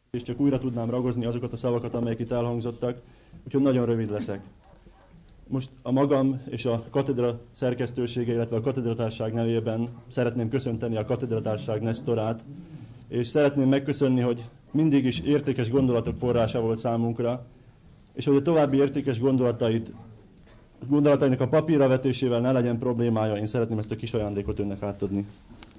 és csak újra tudnám ragozni azokat a szavakat, amelyek itt elhangzottak, úgyhogy nagyon rövid leszek. Most a magam és a katedra szerkesztősége, illetve a katedratárság nevében szeretném köszönteni a katedratárság Nestorát, és szeretném megköszönni, hogy mindig is értékes gondolatok forrása volt számunkra, és hogy a további értékes gondolatainak a papírra vetésével ne legyen problémája, én szeretném ezt a kis ajándékot önnek átadni.